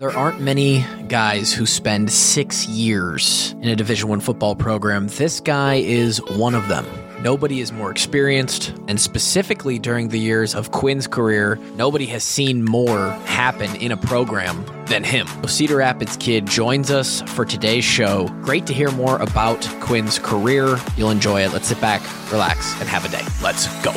There aren't many guys who spend 6 years in a Division I football program. This guy is one of them. Nobody is more experienced, and specifically during the years of Quinn's career, nobody has seen more happen in a program than him. Cedar Rapids kid joins us for today's show. Great to hear more about Quinn's career. You'll enjoy it. Let's sit back, relax, and have a day. Let's go.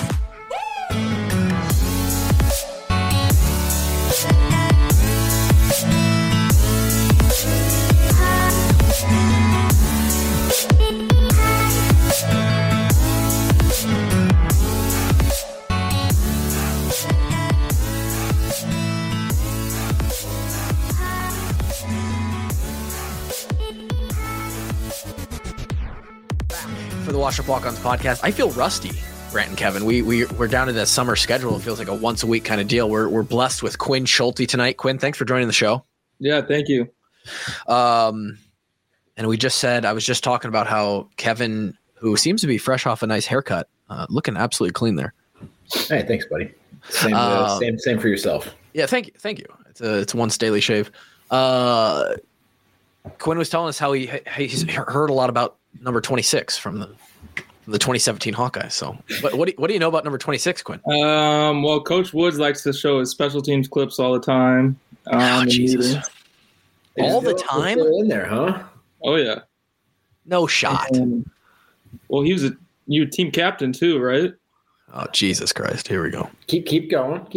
For the Washup Walk-Ons podcast, I feel rusty, Grant and Kevin. We're down to the summer schedule. It feels like a once a week kind of deal. We're blessed with Quinn Schulte tonight. Quinn, thanks for joining the show. Yeah, thank you. And I was just talking about how Kevin, who seems to be fresh off a nice haircut, looking absolutely clean there. Hey, thanks, buddy. Same for yourself. Yeah, thank you. It's a once daily shave. Quinn was telling us how he's heard a lot about number 26 from the 2017 Hawkeyes. So what do you know about number 26, Quinn? Well, Coach Woods likes to show his special teams clips all the time. Jesus. All the time? In there, huh? Oh, yeah. No shot. Well, you were team captain too, right? Oh, Jesus Christ. Here we go. Keep going.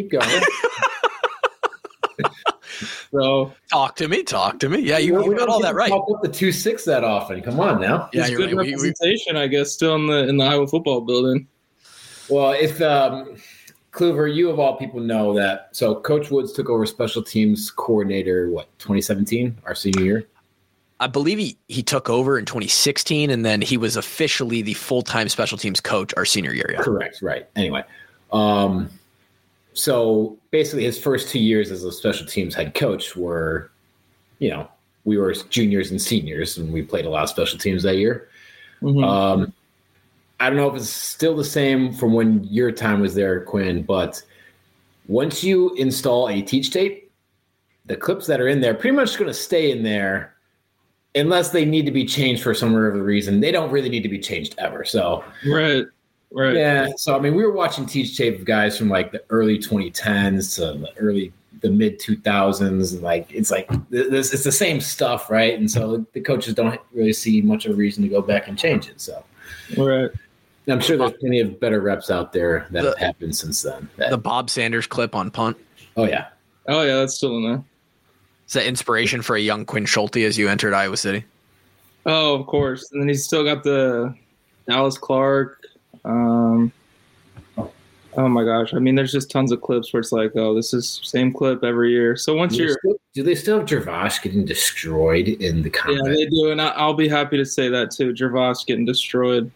So Talk to me. Yeah, you got all that right. Pop up the 2-6 that often. Come on now. Yeah, it's you're good right. representation, I guess, still in the Iowa football building. Well, if Kluver, you of all people know that. So Coach Woods took over special teams coordinator, 2017, our senior year? I believe he took over in 2016, and then he was officially the full-time special teams coach our senior year. Yeah. Correct. Right. Anyway, so basically his first 2 years as a special teams head coach were, we were juniors and seniors, and we played a lot of special teams that year. Mm-hmm. I don't know if it's still the same from when your time was there, Quinn, but once you install a teach tape, the clips that are in there pretty much going to stay in there unless they need to be changed for some other reason. They don't really need to be changed ever. So Right. Yeah. So, we were watching teach tape of guys from like the early 2010s to the mid 2000s. And it's the same stuff. Right. And so the coaches don't really see much of a reason to go back and change it. So, Right. I'm sure there's plenty of better reps out there that have happened since then. The Bob Sanders clip on punt. Oh, yeah. That's still in there. Is that inspiration for a young Quinn Schulte as you entered Iowa City? Oh, of course. And then he's still got the Dallas Clark. Oh my gosh. There's just tons of clips where it's like, this is same clip every year. So do they still have Gervais getting destroyed in the combat? Yeah, they do. And I'll be happy to say that too. Gervais getting destroyed.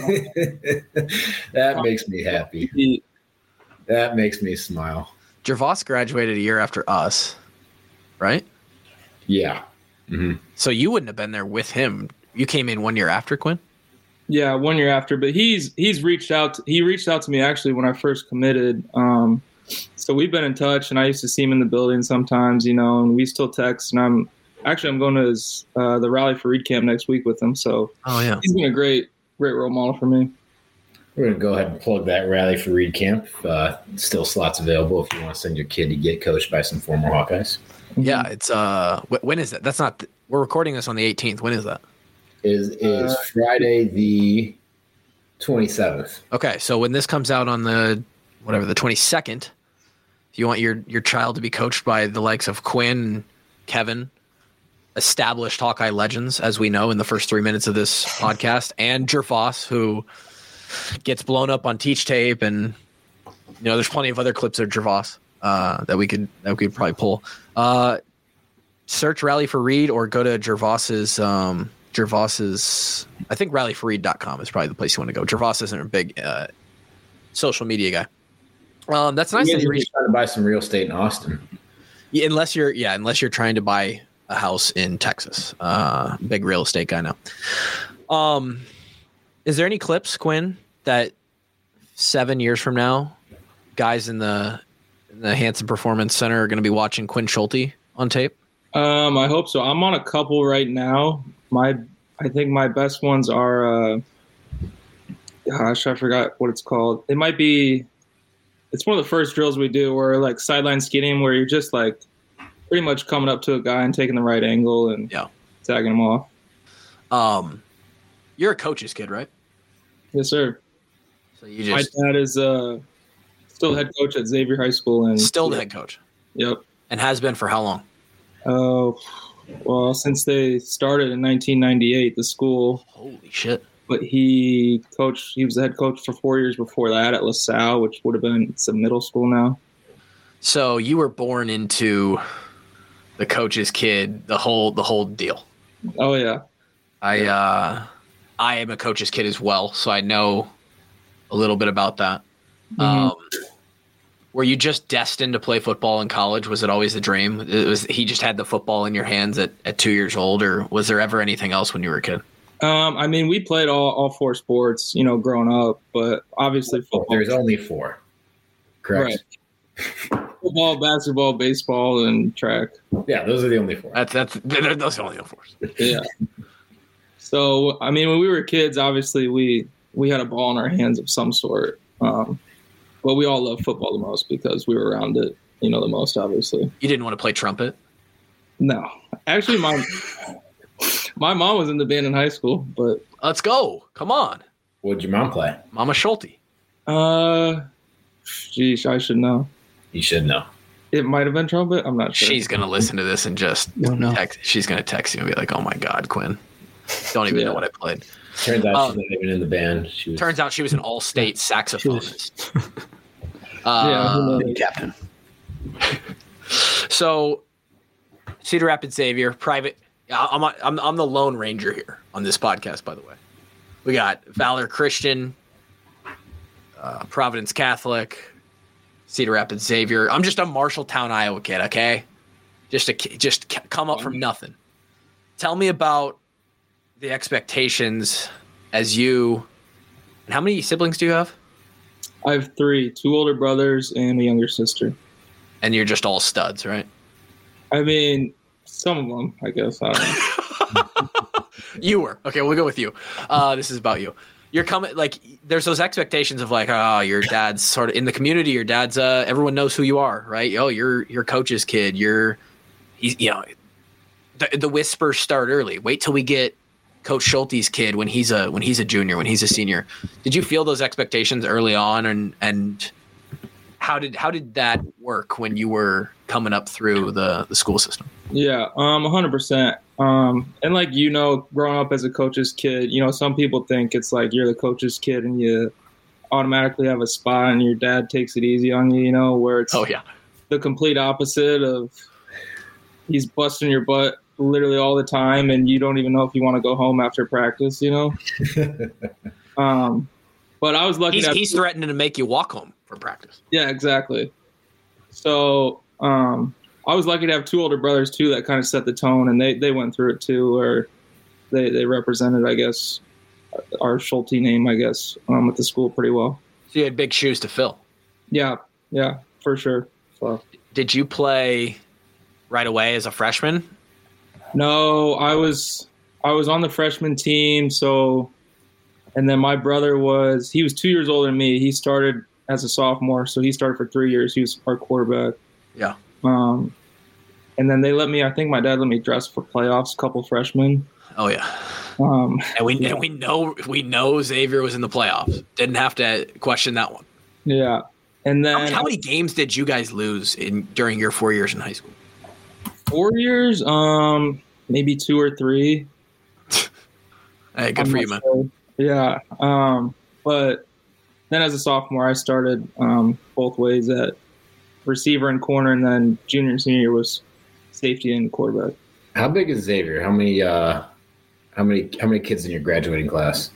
That makes me happy. That makes me smile. Gervais graduated a year after us, right? Yeah. Mm-hmm. So you wouldn't have been there with him. You came in 1 year after, Quinn? Yeah, 1 year after. But he's reached out. He reached out to me actually when I first committed. So we've been in touch, and I used to see him in the building sometimes, and we still text. And I'm going to his the Rally for Reed camp next week with him. So he's been a great role model for me. We're going to go ahead and plug that Rally for Reed camp. Still slots available if you want to send your kid to get coached by some former Hawkeyes. Yeah, it's when is that? That's not. We're recording this on the 18th. When is that? Is Friday the 27th. Okay, so when this comes out on the 22nd, if you want your child to be coached by the likes of Quinn, Kevin, established Hawkeye legends, as we know in the first 3 minutes of this podcast, and Gervais, who gets blown up on teach tape, and there's plenty of other clips of Gervais that we could probably pull. Search Rally for Reed or go to Gervais's. I think rallyforreed.com is probably the place you want to go. Gervais isn't a big social media guy. That's nice that you reached trying to buy some real estate in Austin. Yeah, unless you're trying to buy a house in Texas. Big real estate guy now. Is there any clips, Quinn, that 7 years from now, guys in the Hanson Performance Center are going to be watching Quinn Schulte on tape? I hope so. I'm on a couple right now. I think my best ones are. Gosh, I forgot what it's called. It might be. It's one of the first drills we do, where like sideline skinning, where you're just like pretty much coming up to a guy and taking the right angle and tagging him off. You're a coach's kid, right? Yes, sir. So you just my dad is still head coach at Xavier High School, and still the head coach. Yep. And has been for how long? Well, since they started in 1998, the school. Holy shit! But he was the head coach for 4 years before that at LaSalle, which would have been a middle school now. So you were born into the coach's kid, the whole deal. Oh yeah. I am a coach's kid as well, so I know a little bit about that. Mm-hmm. Were you just destined to play football in college? Was it always the dream? He just had the football in your hands at 2 years old, or was there ever anything else when you were a kid? I mean, we played all four sports, growing up, but obviously football. There's only four. Correct. Right. Football, basketball, baseball, and track. Yeah, those are the only four. Those are the only four. Yeah. So, I mean, when we were kids, obviously we had a ball in our hands of some sort. But we all loved football the most because we were around it, the most, obviously. You didn't want to play trumpet? No. Actually, my mom was in the band in high school, but... Let's go. Come on. What'd your mom play? Mama Schulte. Geez, I should know. You should know. It might have been trumpet. I'm not sure. She's going to listen to this and just text. She's going to text you and be like, oh, my God, Quinn. Don't even know what I played. Turns out she's not even in the band. Turns out she was an all-state saxophonist. Captain. So, Cedar Rapids Xavier, private. I'm the Lone Ranger here on this podcast, by the way. We got Valor Christian, Providence Catholic, Cedar Rapids Xavier. I'm just a Marshalltown, Iowa kid, okay? Just come up from nothing. Tell me about the expectations as you. And how many siblings do you have? I have 3, 2 older brothers and a younger sister. And you're just all studs, right? I mean, some of them, I guess. I don't know. You were. Okay, we'll go with you. This is about you. You're coming, like, there's those expectations of, like, your dad's sort of in the community. Your dad's, everyone knows who you are, right? Oh, you're coach's kid. The whispers start early. Wait till we get Coach Schulte's kid when he's a junior, when he's a senior. Did you feel those expectations early on, and how did that work when you were coming up through the school system? Yeah, 100%. And like growing up as a coach's kid, some people think it's like you're the coach's kid and you automatically have a spot, and your dad takes it easy on you. Where it's the complete opposite of he's busting your butt literally all the time, and you don't even know if you want to go home after practice, But I was lucky. He's threatening to make you walk home for practice. Yeah, exactly. So I was lucky to have 2 older brothers too that kind of set the tone, and they went through it too, where they represented, I guess, our Schulte name, I guess, at the school pretty well. So you had big shoes to fill. Yeah, for sure. So. Did you play right away as a freshman? No, I was on the freshman team. So, and then my brother he was 2 years older than me. He started as a sophomore, so he started for 3 years. He was our quarterback. Yeah. And then I think my dad let me dress for playoffs, a couple freshmen. Oh yeah. And we know Xavier was in the playoffs. Didn't have to question that one. Yeah. And then how many games did you guys lose during your 4 years in high school? 4 years, maybe 2 or 3. Hey, good for you, man. Sure. Yeah. But then as a sophomore, I started both ways at receiver and corner, and then junior and senior was safety and quarterback. How big is Xavier? How many kids in your graduating class?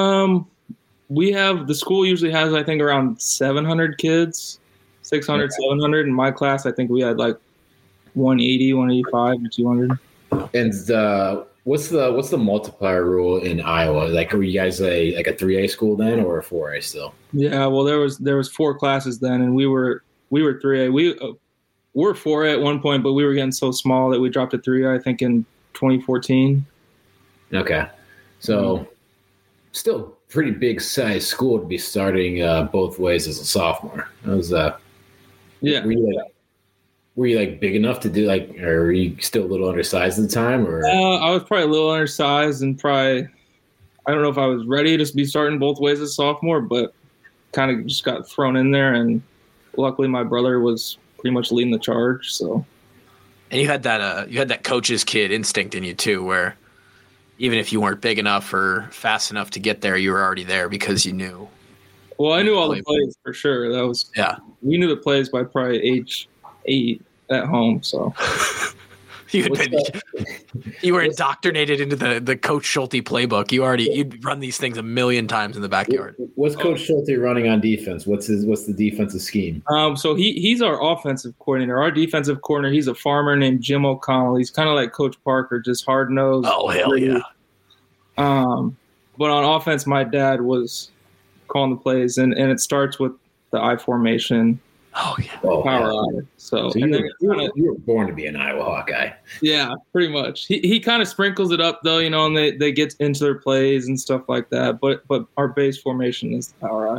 The school usually has, I think, around 700 kids, 600, 700. In my class, I think we had like 180, 185, or 200. And what's the multiplier rule in Iowa? Like, were you guys a 3A school then, or a 4A still? Yeah, well, there was 4 classes then, and we were 3A. were 4A at one point, but we were getting so small that we dropped to 3A, I think, in 2014. Okay. So still pretty big size school to be starting both ways as a sophomore. That was yeah. Were you like big enough to do like, or were you still a little undersized at the time? Or I was probably a little undersized and probably, I don't know if I was ready to be starting both ways as a sophomore, but kind of just got thrown in there. And luckily my brother was pretty much leading the charge. So, and you had that coach's kid instinct in you too, where even if you weren't big enough or fast enough to get there, you were already there because you knew. Well, I knew all the plays for sure. We knew the plays by probably age 8 at home. So you were indoctrinated into the Coach Schulte playbook. You'd run these things a million times in the backyard. What's Coach Schulte running on defense? What's the defensive scheme? So he's our offensive coordinator. Our defensive coordinator, he's a farmer named Jim O'Connell. He's kind of like Coach Parker, just hard nosed. Oh hell yeah. But on offense, my dad was calling the plays, and it starts with the I formation. Oh yeah. Power eye. So you were born to be an Iowa Hawkeye. Yeah, pretty much. He kind of sprinkles it up though, and they get into their plays and stuff like that. But our base formation is the power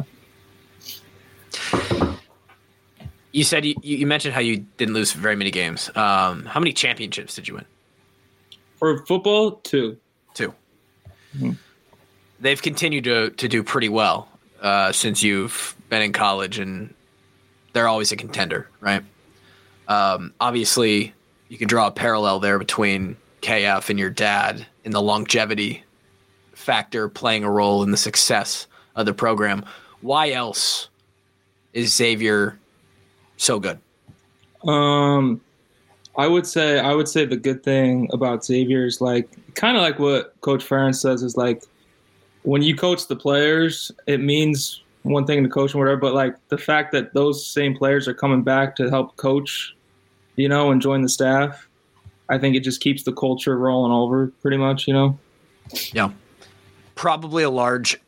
eye. You said you mentioned how you didn't lose very many games. How many championships did you win? For football, 2. 2. Mm-hmm. They've continued to do pretty well since you've been in college, and they're always a contender, right? Obviously, you can draw a parallel there between KF and your dad in the longevity factor playing a role in the success of the program. Why else is Xavier so good? I would say the good thing about Xavier is kind of like what Coach Ferentz says is when you coach the players, it means one thing to coach and whatever, but the fact that those same players are coming back to help coach, and join the staff, I think it just keeps the culture rolling over pretty much, Yeah. Probably a large,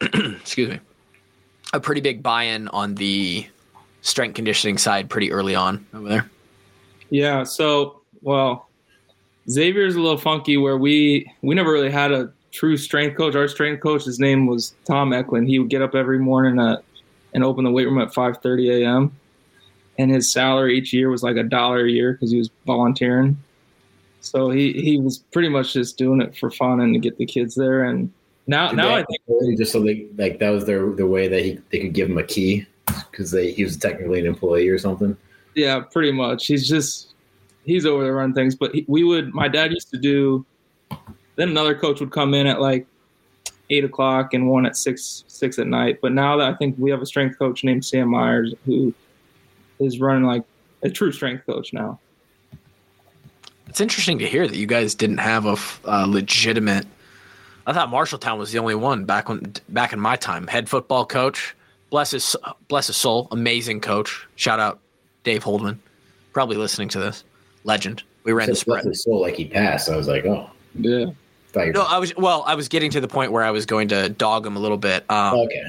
a pretty big buy-in on the strength conditioning side pretty early on over there. Yeah. So, Xavier's a little funky where we never really had a true strength coach. Our strength coach, his name was Tom Eklund. He would get up every morning and open the weight room at 5:30 a.m. And his salary each year was $1 a year because he was volunteering. So he was pretty much just doing it for fun and to get the kids there. And now I think just so that was their way that they could give him a key because he was technically an employee or something. Yeah, pretty much. He's over there running things. But my dad used to do. Then another coach would come in at 8 o'clock and one at 6 at night. But now that I think we have a strength coach named Sam Myers who is running a true strength coach now. It's interesting to hear that you guys didn't have a legitimate. I thought Marshalltown was the only one back in my time. Head football coach, bless his soul, amazing coach. Shout out Dave Holdman, probably listening to this. Legend. We ran the spread. Bless his soul, he passed. I was like, oh yeah. No, I was getting to the point where I was going to dog him a little bit. Okay.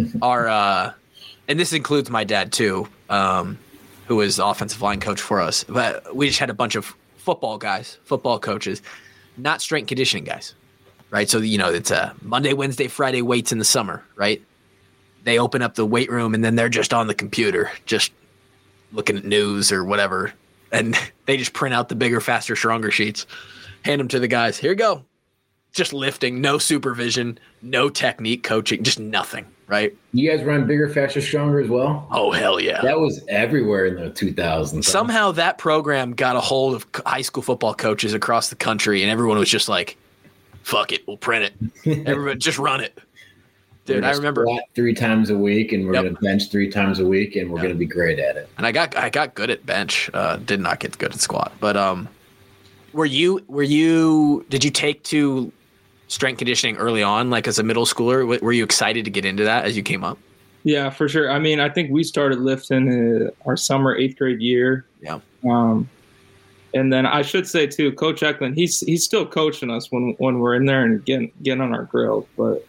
And this includes my dad too, who was the offensive line coach for us. But we just had a bunch of football coaches, not strength conditioning guys, right? So it's a Monday, Wednesday, Friday weights in the summer, right? They open up the weight room and then they're just on the computer, just looking at news or whatever, and they just print out the bigger, faster, stronger sheets, hand them to the guys. Here you go. Just lifting, no supervision, no technique coaching, just nothing, right? You guys run bigger, faster, stronger as well? Oh, hell yeah. That was everywhere in the 2000s. Somehow that program got a hold of high school football coaches across the country, and everyone was just like, fuck it, we'll print it. Everybody, just run it. Dude, I remember. Squat 3 times a week, and we're going to bench 3 times a week, and we're going to be great at it. And I got good at bench. Did not get good at squat. But did you take to strength conditioning early on, as a middle schooler? Were you excited to get into that as you came up? Yeah, for sure. I mean, I think we started lifting our summer 8th grade year. Yeah. And then I should say too, Coach Eklund, he's still coaching us when we're in there and getting on our grill. But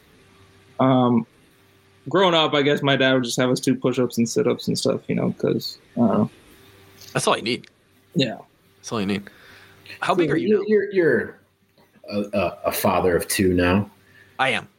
growing up, I guess my dad would just have us do push-ups and sit-ups and stuff, because I don't know. That's all you need. Yeah. That's all you need. How big are you now? You're a father of two now. I am.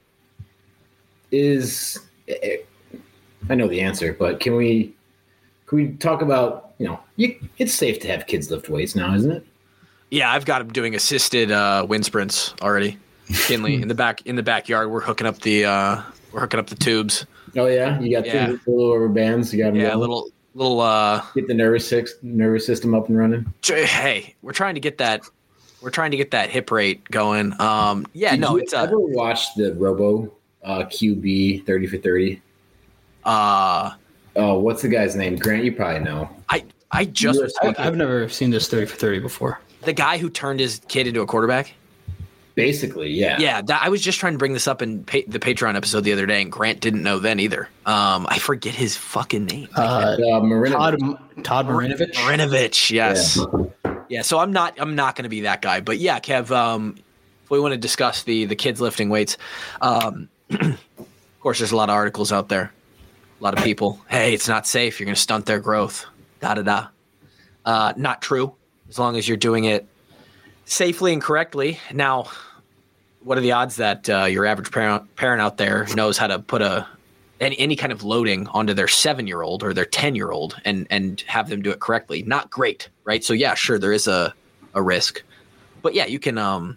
I know the answer, but can we talk about, it's safe to have kids lift weights now, isn't it? Yeah, I've got him doing assisted wind sprints already. Kinley in the backyard. We're hooking up the tubes. Oh yeah, you got the little rubber bands. You got them. Yeah, little. Get the nervous system up and running. Hey, we're trying to get that. We're trying to get that hip rate going. Did you ever watch the Robo QB 30 for 30? What's the guy's name? Grant, you probably know. I've never seen this 30 for 30 before. The guy who turned his kid into a quarterback? Basically, yeah. Yeah, I was just trying to bring this up in the Patreon episode the other day, and Grant didn't know then either. I forget his fucking name. Todd Marinovich. Marinovich, yes. Yeah, so I'm not going to be that guy. But yeah, Kev, if we want to discuss the kids lifting weights, of course, there's a lot of articles out there. A lot of people, hey, it's not safe. You're going to stunt their growth. Da-da-da. Not true, as long as you're doing it safely and correctly. Now, what are the odds that your average parent out there knows how to put any kind of loading onto their 7-year-old or their 10-year-old and have them do it correctly? Not great, right? So yeah, sure, there is a risk, but yeah, you can.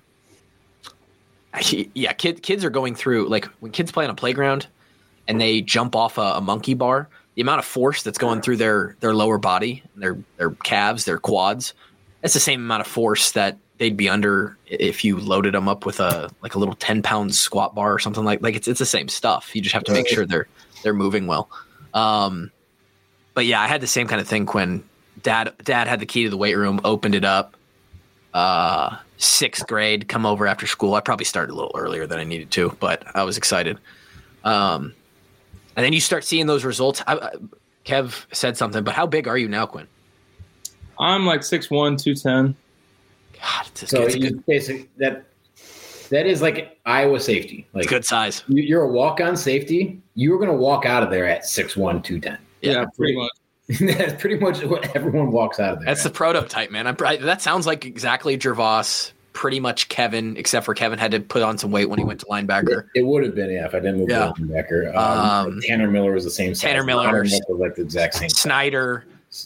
Kids are going through, like when kids play on a playground and they jump off a monkey bar, the amount of force that's going through their lower body, their calves, their quads, that's the same amount of force that they'd be under if you loaded them up with a little 10-pound squat bar or something like it's the same stuff. You just have to make sure they're moving well. But yeah, I had the same kind of thing, Quinn. Dad had the key to the weight room, opened it up. 6th grade, come over after school. I probably started a little earlier than I needed to, but I was excited. And then you start seeing those results. Kev said something, but how big are you now, Quinn? I'm like 6'1", 210. God, basically that is like Iowa safety. Like, it's good size. You're a walk-on safety. You're going to walk out of there at 6'1", 210. Yeah, pretty much. That's pretty much what everyone walks out of there. That's the prototype, man. That sounds like exactly Gervais. Pretty much Kevin, except for Kevin had to put on some weight when he went to linebacker. It would have been, if I didn't move to linebacker. Tanner Miller was the same size. Tanner Miller was like the exact same. Snyder.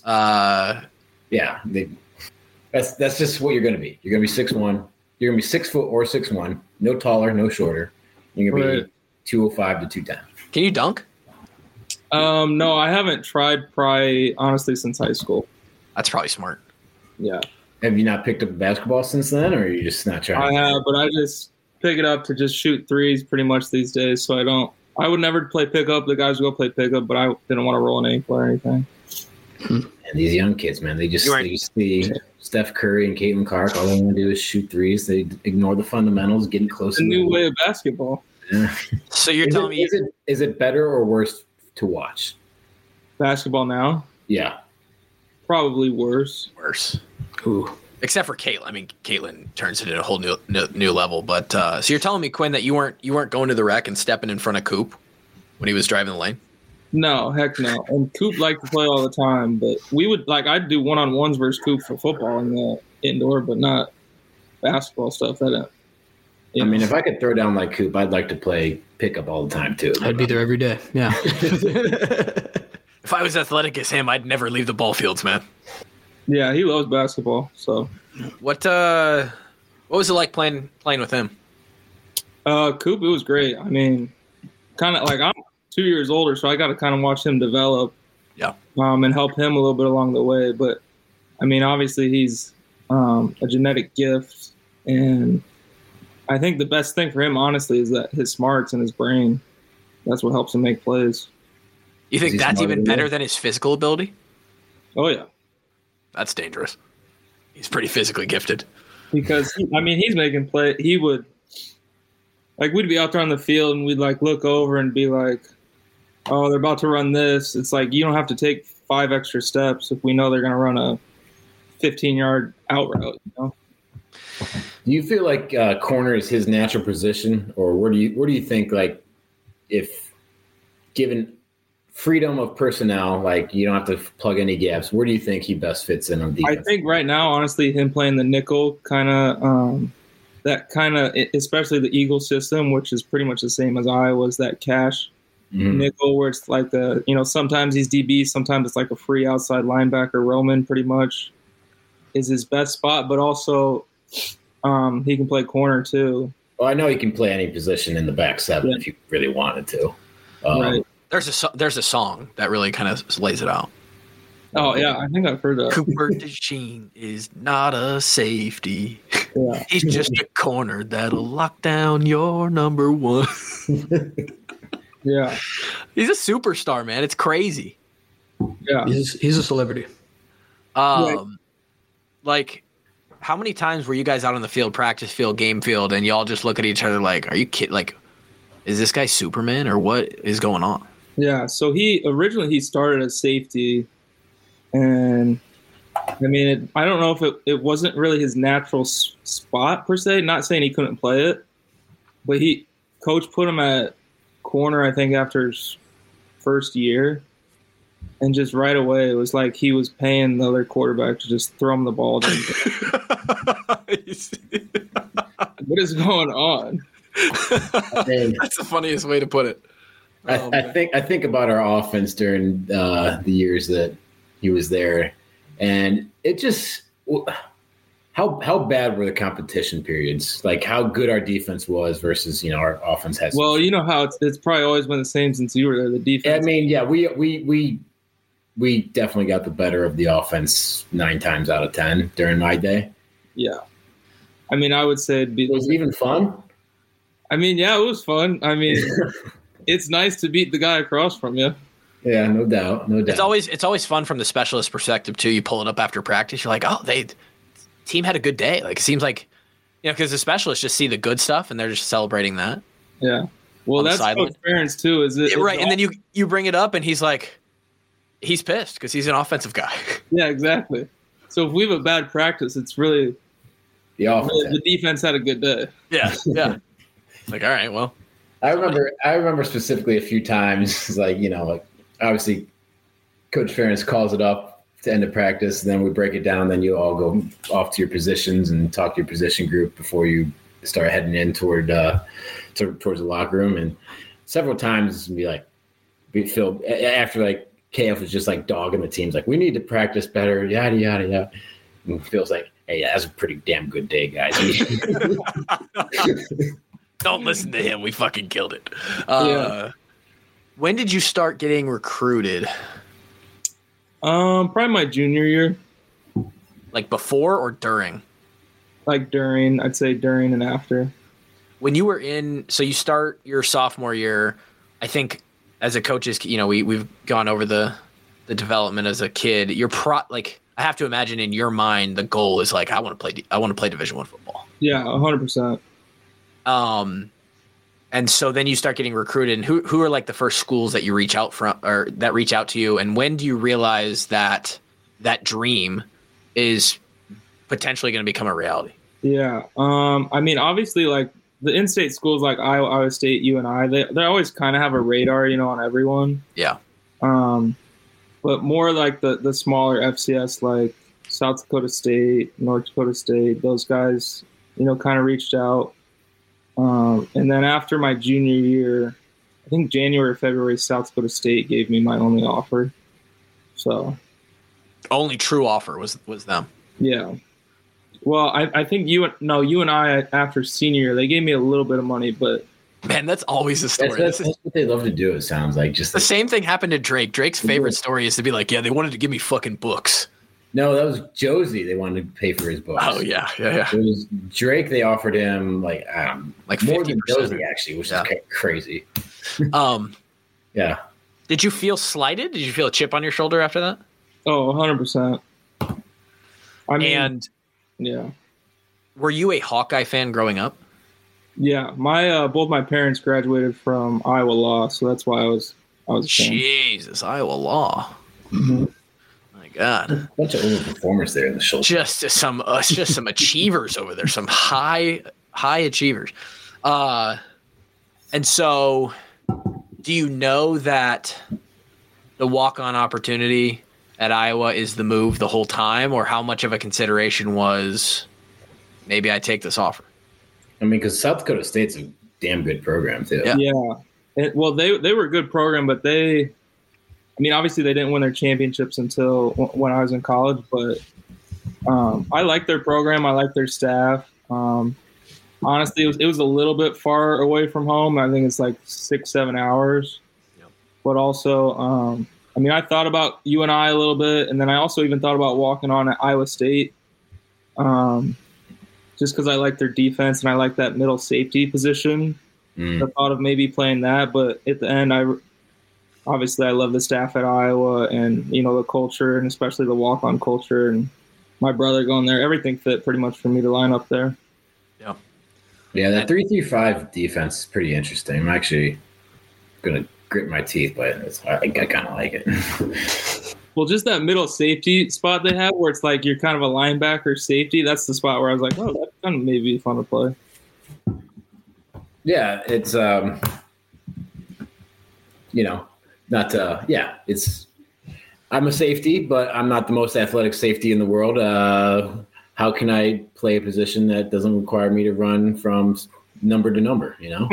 That's just what you're going to be. You're going to be 6'1". You're going to be 6 foot or 6'1". No taller, no shorter. You're going to be 205 to 210. Can you dunk? No, I haven't tried probably honestly since high school. That's probably smart. Yeah. Have you not picked up basketball since then, or are you just not trying? I have, but I just pick it up to just shoot threes pretty much these days. So I would never play pickup. The guys would go play pickup, but I didn't want to roll an ankle or anything. And these young kids, man, they just see Steph Curry and Caitlin Clark. All they want to do is shoot threes. They ignore the fundamentals, getting close. It's a new way of basketball. Yeah. So you're telling me is it better or worse to watch basketball now? Yeah, probably worse. Ooh. Except for Caitlin. I mean, Caitlin turns it at a whole new level. But so you're telling me, Quinn, that you weren't going to the rec and stepping in front of Coop when he was driving the lane? No, heck no. And Coop liked to play all the time, but we would I'd do one-on-ones versus Coop for football in the indoor, but not basketball stuff. I mean, if I could throw down like Coop, I'd like to play pickup all the time too. I'd be there every day. Yeah. If I was athletic as him, I'd never leave the ball fields, man. Yeah, he loves basketball. So, what was it like playing with him? Coop, it was great. I mean, kind of like I'm 2 years older, so I got to kind of watch him develop. Yeah. And help him a little bit along the way. But I mean, obviously, he's a genetic gift, and I think the best thing for him, honestly, is that his smarts and his brain. That's what helps him make plays. You think that's even better than his physical ability? Oh, yeah. That's dangerous. He's pretty physically gifted. Because, he's making play. He would, we'd be out there on the field and we'd, look over and be like, oh, they're about to run this. It's like you don't have to take 5 extra steps if we know they're going to run a 15-yard out route, you know? Do you feel like corner is his natural position, or where do you think, if given freedom of personnel, like you don't have to plug any gaps, where do you think he best fits in on defense? I think right now, honestly, him playing the nickel especially the Eagle system, which is pretty much the same as Iowa's, that cash nickel, where it's like sometimes he's DB, sometimes it's like a free outside linebacker. Roman pretty much is his best spot, but also he can play corner too. Well, I know he can play any position in the back seven if you really wanted to. Right. There's a song that really kind of lays it out. Oh yeah, I think I've heard that. Cooper DeJean is not a safety. Yeah. He's just a corner that'll lock down your number one. Yeah. He's a superstar, man. It's crazy. Yeah. He's a celebrity. Like, how many times were you guys out on the field, practice field, game field, and y'all just look at each other like, are you kidding? Like, is this guy Superman or what is going on? Yeah. So he originally started as safety, and I mean, I don't know if it wasn't really his natural spot per se. Not saying he couldn't play it, but coach put him at corner, I think, after his first year. And just right away, it was like he was paying the other quarterback to just throw him the ball. What is going on? That's the funniest way to put it. I think about our offense during the years that he was there, and it just how bad were the competition periods? Like how good our defense was versus our offense has. Well, you know how it's probably always been the same since you were there. The defense. I mean, yeah, we definitely got the better of the offense 9 times out of 10 during my day. Yeah. I mean, I would say was it even fun? I mean, yeah, it was fun. I mean, it's nice to beat the guy across from you. Yeah, no doubt. It's always fun from the specialist perspective too. You pull it up after practice, you're like, oh, team had a good day. Like it seems like, because the specialists just see the good stuff and they're just celebrating that. Yeah. Well, that's Coach Ferentz too, is it? Right, and then you bring it up and he's like, he's pissed because he's an offensive guy. Yeah, exactly. So if we have a bad practice, it's really the defense had a good day. Yeah, yeah. Like, all right, well. I remember specifically a few times, like obviously Coach Ferentz calls it up to end of practice, and then we break it down, then you all go off to your positions and talk to your position group before you start heading in towards the locker room. And several times we feel after like KF was just like dogging the teams, like we need to practice better, yada yada yada. And feels like, hey, that's a pretty damn good day, guys. Don't listen to him. We fucking killed it. When did you start getting recruited? Probably my junior year. Like before or during? Like during. I'd say during and after. When you were so you start your sophomore year, I think as a coach, we've gone over the development as a kid. You're I have to imagine in your mind the goal is like I want to play Division I football. Yeah, 100%. And so then you start getting recruited. And who are like the first schools that you reach out from or that reach out to you? And when do you realize that dream is potentially going to become a reality? Yeah. I mean, obviously, like the in-state schools like Iowa State, UNI, they always kind of have a radar, on everyone. Yeah. But more like the smaller FCS, like South Dakota State, North Dakota State, those guys, kind of reached out. And then after my junior year, I think January or February, South Dakota State gave me my only offer. So, only true offer was them. Yeah. Well, I think you and I after senior year, they gave me a little bit of money, but man, that's always the story. That's what they love to do. It sounds like just the same thing happened to Drake. Drake's favorite story is to be like, yeah, they wanted to give me fucking books. No, that was Josie. They wanted to pay for his books. Oh yeah. It was Drake. They offered him like more than Josie actually, which is crazy. Yeah. Did you feel slighted? Did you feel a chip on your shoulder after that? Oh, 100%. Yeah. Were you a Hawkeye fan growing up? Yeah, both my parents graduated from Iowa Law, so that's why I was a fan. Jesus, Iowa Law. Mm-hmm. My God, a bunch of overperformers there in the shoulder. Just some achievers over there, some high achievers. And so, do you know that the walk-on opportunity at Iowa is the move the whole time, or how much of a consideration was maybe I take this offer? I mean, because South Dakota State's a damn good program too. Yeah. Well, they were a good program, but obviously they didn't win their championships until when I was in college, but I like their program. I like their staff. Honestly, it was a little bit far away from home. I think it's like 6-7 hours. Yep. But also, I thought about UNI a little bit, and then I also even thought about walking on at Iowa State, just because I like their defense and I like that middle safety position. I thought of maybe playing that, but at the end, I love the staff at Iowa and, the culture and especially the walk-on culture and my brother going there. Everything fit pretty much for me to line up there. Yeah, that 3-3-5 defense is pretty interesting. I'm actually going to grit my teeth, but I kind of like it. Well, just that middle safety spot they have where it's like you're kind of a linebacker safety, that's the spot where I was like, oh, that's kind of maybe fun to play. Yeah, it's, I'm a safety, but I'm not the most athletic safety in the world. How can I play a position that doesn't require me to run from number to number, Yeah.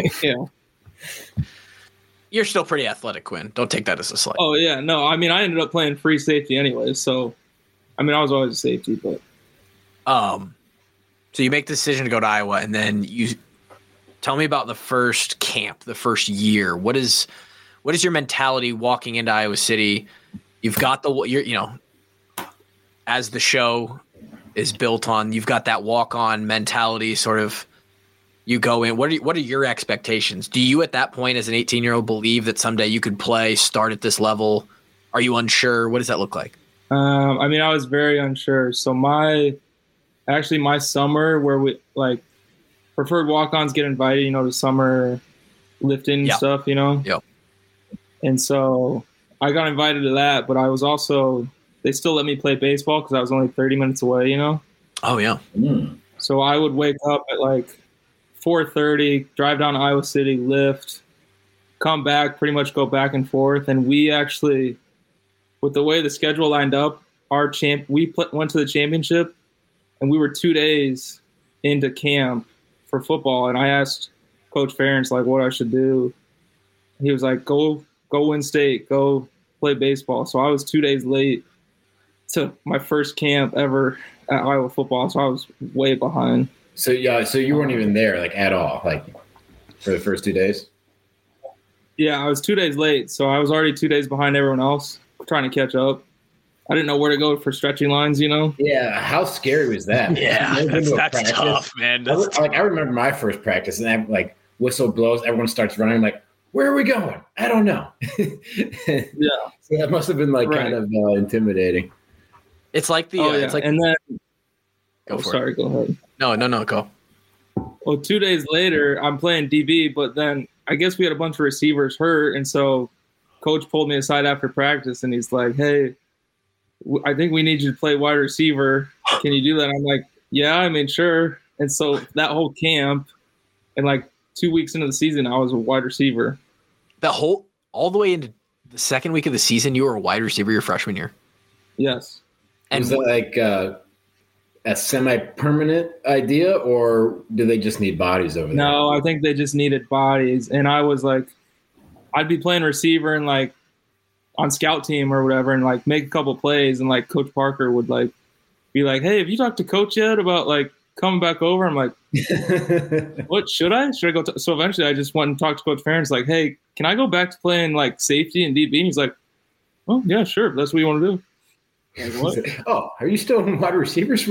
You're still pretty athletic, Quinn. Don't take that as a slight. Oh, yeah. No, I ended up playing free safety anyway. So, I was always a safety, but. So you make the decision to go to Iowa, and then you tell me about the first camp, the first year. What is your mentality walking into Iowa City? You've got as the show is built on, you've got that walk-on mentality sort of. You go in. What are your expectations? Do you at that point as an 18-year-old believe that someday you could start at this level? Are you unsure? What does that look like? I was very unsure. So my summer where we preferred walk-ons get invited, to summer lifting stuff, Yep. And so I got invited to that, but I was also, they still let me play baseball because I was only 30 minutes away, Oh, yeah. So I would wake up at 4:30, drive down to Iowa City, lift, come back, pretty much go back and forth. And we actually, with the way the schedule lined up, went to the championship, and we were 2 days into camp for football. And I asked Coach Ferentz what I should do. He was like, go win state, go play baseball. So I was 2 days late to my first camp ever at Iowa football. So I was way behind. So you weren't even there at all, for the first 2 days? Yeah, I was 2 days late, so I was already 2 days behind everyone else trying to catch up. I didn't know where to go for stretching lines, Yeah, how scary was that? Yeah, that's tough, man. I remember my first practice, and whistle blows, everyone starts running. I'm like, where are we going? I don't know. Yeah, so that must have been kind of intimidating. It's like the. It's like, and then. Go ahead. No, go. Well, 2 days later, I'm playing DB, but then I guess we had a bunch of receivers hurt, and so Coach pulled me aside after practice, and he's like, hey, I think we need you to play wide receiver. Can you do that? I'm like, yeah, sure. And so that whole camp, and 2 weeks into the season, I was a wide receiver. All the way into the second week of the season, you were a wide receiver your freshman year? Yes. And was that a semi-permanent idea, or do they just need bodies over there? No, I think they just needed bodies. And I was I'd be playing receiver and on scout team or whatever, and make a couple plays, and Coach Parker would be like, hey, have you talked to Coach yet about coming back over? I'm like, what, should I go? So eventually I just went and talked to Coach Ferentz, hey, can I go back to playing safety and DB? And he's like, oh yeah, sure. If that's what you want to do. What? Oh, are you still in wide receivers?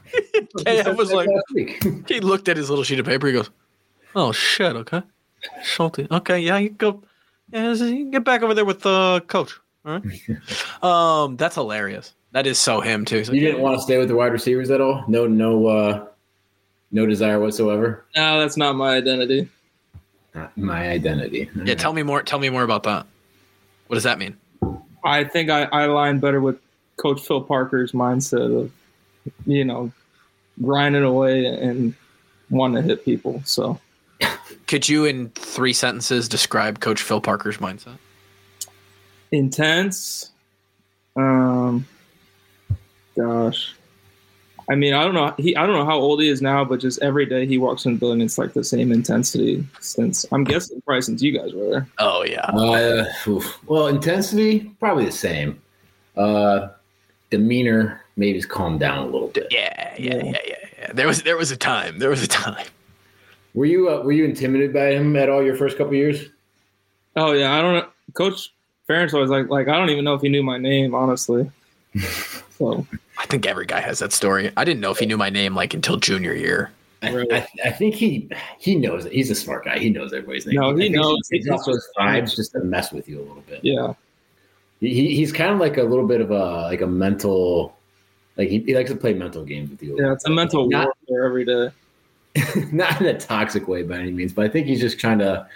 I was he looked at his little sheet of paper. He goes, oh, shit, okay. Schulte. Okay, yeah, you go. Yeah, you can get back over there with the coach. All right. That's hilarious. That is so him, too. You didn't want to stay with the wide receivers at all? No desire whatsoever? No, that's not my identity. Not my identity. Yeah, tell me more about that. What does that mean? I think I align better with Coach Phil Parker's mindset of, grinding away and wanting to hit people. So, could you, in 3 sentences, describe Coach Phil Parker's mindset? Intense. Gosh. I mean, I don't know. I don't know how old he is now, but just every day he walks in the building, it's like the same intensity since, I'm guessing, probably since you guys were there. Oh, yeah. Well, intensity, probably the same. Demeanor, maybe has calmed down a little bit. Yeah. There was a time. Were you intimidated by him at all your first couple of years? Oh, yeah. I don't know. Coach Ferentz was like, I don't even know if he knew my name, honestly. So I think every guy has that story. I didn't know if he knew my name like until junior year. I think he knows it. He's a smart guy. He knows everybody's name. No, he knows. He's also vibes just to mess with you a little bit. Yeah. He's kind of like a little bit of a mental, like he likes to play mental games with you. Yeah, it's a mental warfare every day. Not in a toxic way by any means, but I think he's just trying to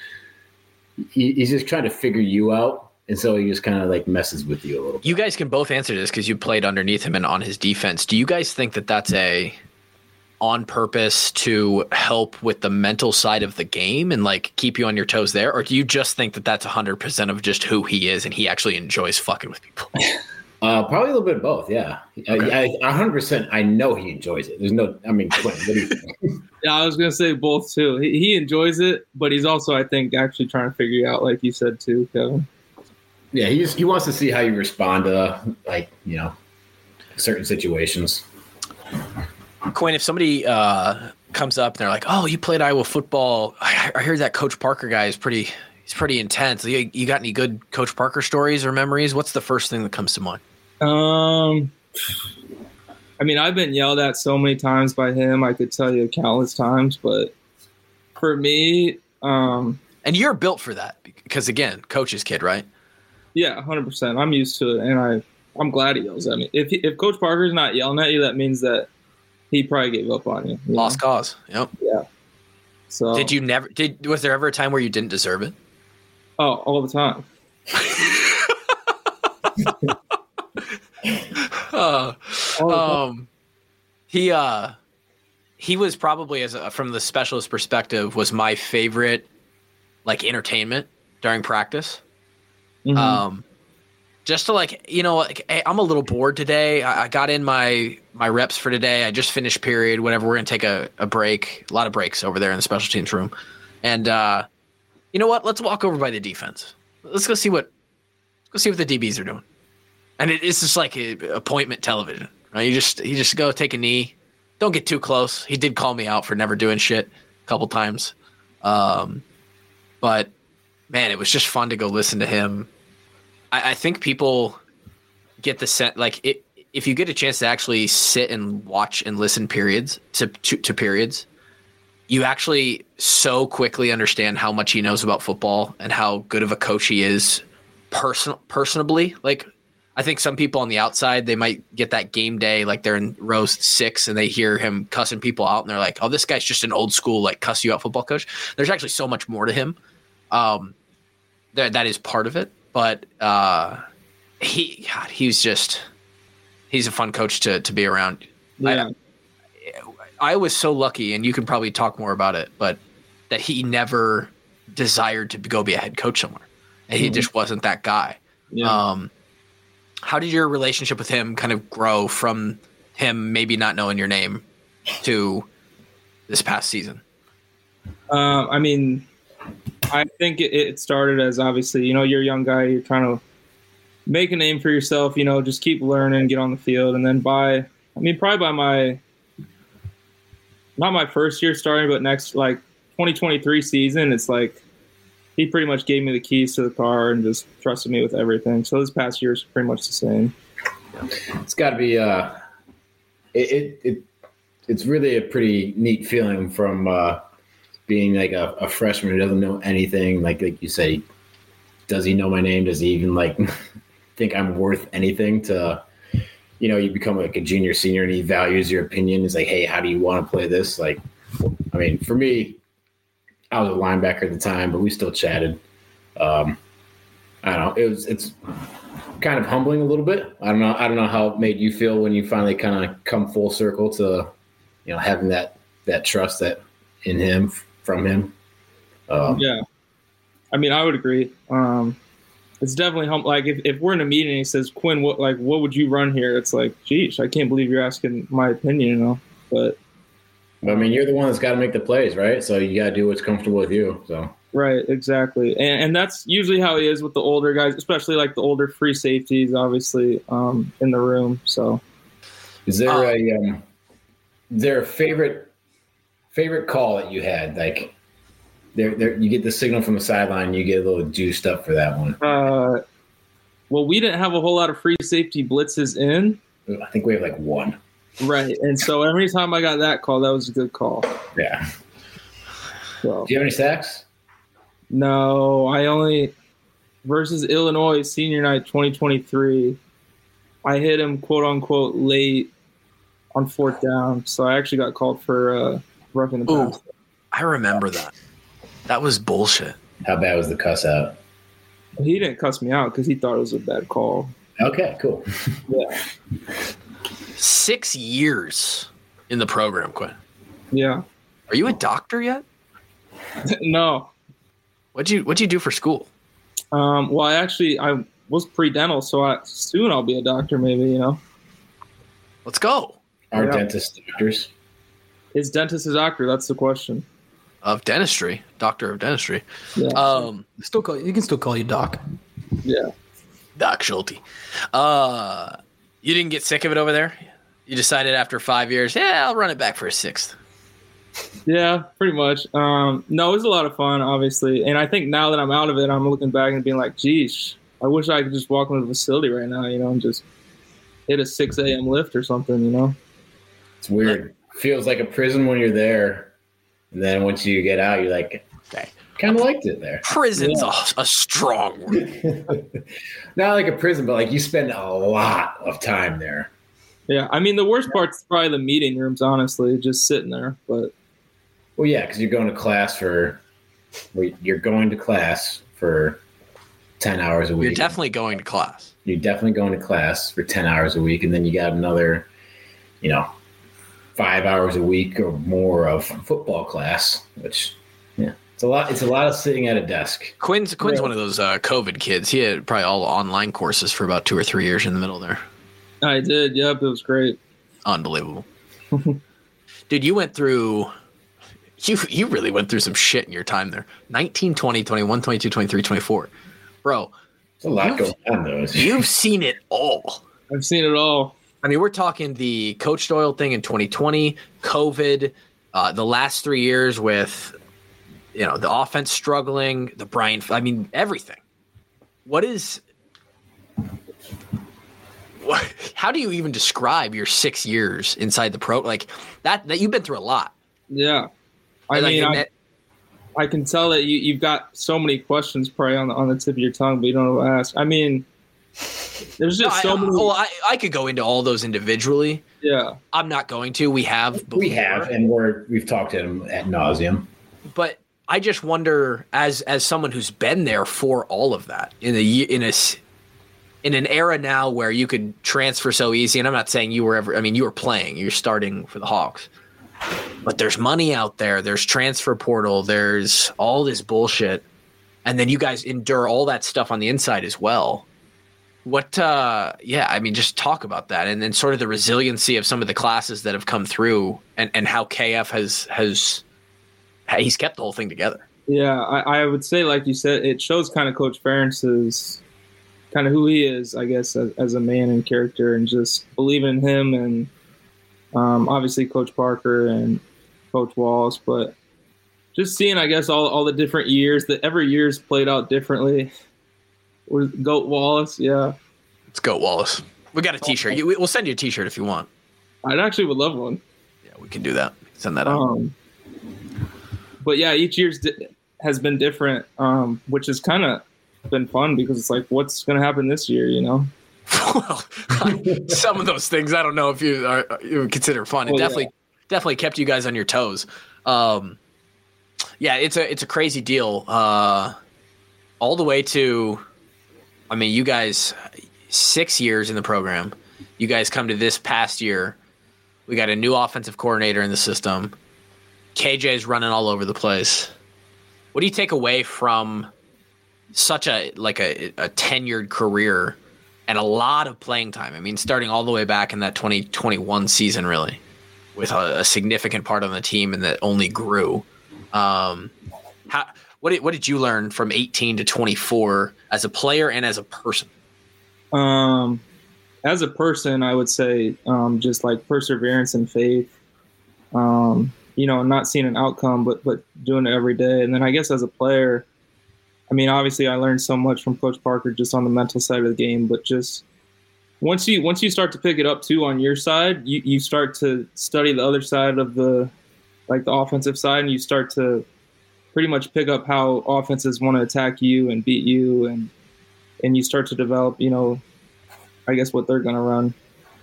figure you out. And so he just kind of like messes with you a little bit. You guys can both answer this because you played underneath him and on his defense. Do you guys think that that's on purpose to help with the mental side of the game and like keep you on your toes there? Or do you just think that that's 100% of just who he is and he actually enjoys fucking with people? Probably a little bit of both. Yeah. Okay. 100%. I know he enjoys it. Quinn, what do you think? Yeah, I was going to say both too. He enjoys it, but he's also, I think, actually trying to figure you out, like you said too, Kevin. Yeah, he wants to see how you respond to certain situations. Quinn, if somebody comes up and they're like, "Oh, you played Iowa football. I heard that Coach Parker guy is pretty intense. You got any good Coach Parker stories or memories? What's the first thing that comes to mind?" I mean, I've been yelled at so many times by him. I could tell you countless times, but for me, and you're built for that because again, coach's kid, right? Yeah, 100%. I'm used to it, and I'm glad he yells at me. If Coach Parker's not yelling at you, that means that he probably gave up on you. Lost cause. Yep. Yeah. So was there ever a time where you didn't deserve it? Oh, all the time. He was probably from the specialist perspective was my favorite like entertainment during practice. Mm-hmm. Just to hey, I'm a little bored today. I got in my reps for today. I just finished period, whatever. We're going to take a break, a lot of breaks over there in the special teams room. And you know what? Let's walk over by the defense. Let's go see what the DBs are doing. And it's just like appointment television, right? You just go take a knee. Don't get too close. He did call me out for never doing shit a couple times. But man, it was just fun to go listen to him. I think people get the sense, if you get a chance to actually sit and watch and listen periods to periods, you actually so quickly understand how much he knows about football and how good of a coach he is personably. Like, I think some people on the outside, they might get that game day, like they're in row 6 and they hear him cussing people out and they're like, oh, this guy's just an old school, like cuss you out football coach. There's actually so much more to him. That is part of it, but he's a fun coach to be around. Yeah. I was so lucky, and you can probably talk more about it, but that he never desired to go be a head coach somewhere. And he just wasn't that guy. Yeah. How did your relationship with him kind of grow from him maybe not knowing your name to this past season? I mean, I think it started as obviously, you're a young guy, you're trying to make a name for yourself, just keep learning, get on the field. And then probably by not my first year starting, but next, 2023 season, it's like he pretty much gave me the keys to the car and just trusted me with everything. So this past year is pretty much the same. It's got to be it's really a pretty neat feeling from being like a freshman who doesn't know anything. Like you say, does he know my name? Does he even think I'm worth anything to, you become like a junior, senior, and he values your opinion. It's like, hey, how do you want to play this? For me, I was a linebacker at the time, but we still chatted. I don't know. It's kind of humbling a little bit. I don't know how it made you feel when you finally kind of come full circle to, having that trust that in him from him. Yeah. I mean, I would agree. it's definitely like if we're in a meeting and he says, Quinn, what would you run here? It's like, geez, I can't believe you're asking my opinion, But I mean, you're the one that's got to make the plays, right? So you got to do what's comfortable with you. So right, exactly, and that's usually how he is with the older guys, especially like the older free safeties, obviously, in the room. So, is there a favorite call that you had? Like, there you get the signal from the sideline, you get a little juiced up for that one. Well, we didn't have a whole lot of free safety blitzes in. I think we have like one. Right, and so every time I got that call, that was a good call. Yeah. So, do you have any sacks? No, I only versus Illinois senior night 2023. I hit him quote unquote late on 4th down, so I actually got called for roughing the pass. I remember that. That was bullshit. How bad was the cuss out? He didn't cuss me out because he thought it was a bad call. Okay, cool. Yeah. 6 years in the program, Quinn. Yeah. Are you a doctor yet? No. What'd you do for school? Well, I was pre-dental, so soon I'll be a doctor, maybe, Let's go. Our dentist doctors. Is dentist a doctor? That's the question. Of dentistry, doctor of dentistry. Yeah. You can still call you Doc. Yeah. Doc Schulte. You didn't get sick of it over there? You decided after 5 years, I'll run it back for a 6th. Yeah, pretty much. No, it was a lot of fun, obviously. And I think now that I'm out of it, I'm looking back and being like, geez, I wish I could just walk into the facility right now, and just hit a 6 a.m. lift or something, It's weird. Feels like a prison when you're there. And then once you get out, you're like, kind of liked it there. Prison's a strong word. Not like a prison, but like you spend a lot of time there. Yeah, I mean, the worst part's probably the meeting rooms, honestly, just sitting there. But well, yeah, because you're going to class for 10 hours a week. You're definitely going to class. You're definitely going to class for 10 hours a week, and then you got another, 5 hours a week or more of football class, which, it's a lot. It's a lot of sitting at a desk. Quinn's one of those COVID kids. He had probably all online courses for about 2 or 3 years in the middle there. I did. Yep, it was great. Unbelievable. Dude, you went through. You really went through some shit in your time there. 19, 20, 21, 22, 23, 24. Bro. There's a lot going on, though. You've seen it all. I've seen it all. I mean, we're talking the Coach Doyle thing in 2020, COVID, the last 3 years with, the offense struggling, the Brian, everything. How do you even describe your 6 years inside the pro? Like that you've been through a lot. Yeah. I can tell that you've got so many questions probably on the tip of your tongue, but you don't know what to ask. I mean, there's just so many. Well, I could go into all those individually. Yeah. I'm not going to. We have before. And we've talked to them ad nauseum. But I just wonder, as someone who's been there for all of that in an era now where you could transfer so easy, and I'm not saying you were playing, you're starting for the Hawks. But there's money out there, there's transfer portal, there's all this bullshit. And then you guys endure all that stuff on the inside as well. Just talk about that. And then sort of the resiliency of some of the classes that have come through and how KF he's kept the whole thing together. Yeah, I would say, like you said, it shows kind of Coach Ferentz's kind of who he is, I guess, as a man and character, and just believe in him, and obviously Coach Parker and Coach Wallace, but just seeing, I guess, all the different years, that every year's played out differently. Goat Wallace, yeah. It's Goat Wallace. We got a T-shirt. We'll send you a T-shirt if you want. I'd actually would love one. Yeah, we can do that. Send that out. But yeah, each year's has been different, which has kind of been fun because it's like, what's going to happen this year, Well, some of those things I don't know if you would consider fun. It definitely kept you guys on your toes. It's a crazy deal. All the way to, you guys 6 years in the program. You guys come to this past year. We got a new offensive coordinator in the system. KJ's running all over the place. What do you take away from such a tenured career and a lot of playing time. I mean, starting all the way back in that 2021 season, really, with a significant part on the team and that only grew. What did you learn from 18 to 24 as a player and as a person? As a person, I would say just like perseverance and faith. Not seeing an outcome, but doing it every day. And then I guess as a player, I mean, obviously I learned so much from Coach Parker just on the mental side of the game, but just once you start to pick it up too on your side, you start to study the other side of the offensive side, and you start to pretty much pick up how offenses want to attack you and beat you, and you start to develop, I guess what they're going to run.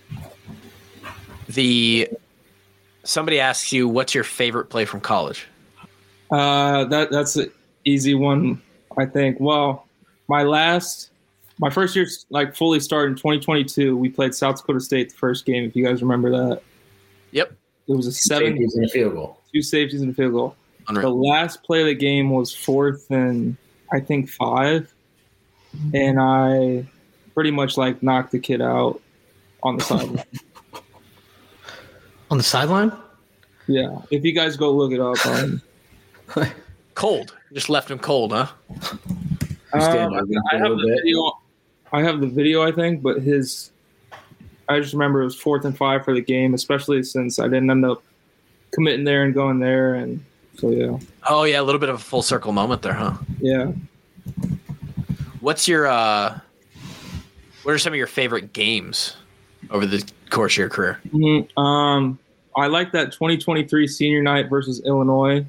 Somebody asks you, what's your favorite play from college? That's an easy one, I think. Well, my first year, fully started in 2022. We played South Dakota State the first game, if you guys remember that. Yep. It was a 7 safeties and a field goal. 2 safeties and a field goal. Unreal. The last play of the game was 4th and I think 5, and I pretty much knocked the kid out on the sideline. On the sideline? Yeah. If you guys go look it up. Cold. Just left him cold, huh? I have the video, I think, but I just remember it was 4th and 5 for the game, especially since I didn't end up committing there and going there, and so yeah. Oh yeah, a little bit of a full circle moment there, huh? Yeah. What's your what are some of your favorite games over the course of your career? Mm-hmm. I like that 2023 senior night versus Illinois.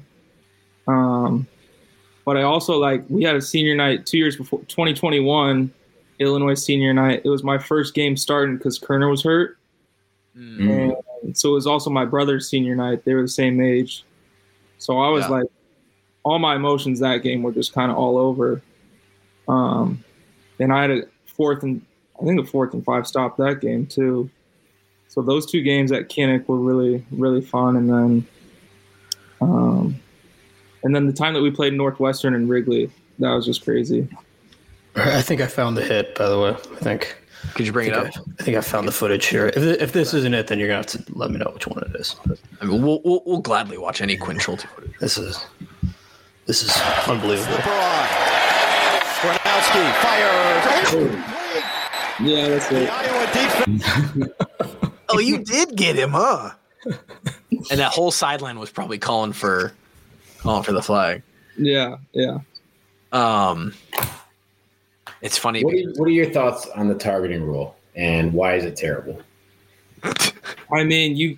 But I also we had a senior night 2 years before, 2021 Illinois senior night. It was my first game starting because Kerner was hurt. Mm-hmm. And so it was also my brother's senior night. They were the same age. So I was all my emotions that game were just kind of all over. And I had a 4th and 5 stop that game too. So those 2 games at Kinnick were really, really fun. And then the time that we played Northwestern and Wrigley, that was just crazy. I think I found the hit, by the way. Could you bring it up? I think I found the footage here. If this isn't it, then you're going to have to let me know which one it is. I mean, we'll gladly watch any Quinn Schulte footage. This is unbelievable. Gronowski fires. Yeah, that's it. Oh, you did get him, huh? And that whole sideline was probably calling for the flag. Yeah. It's funny. What are your thoughts on the targeting rule, and why is it terrible? I mean,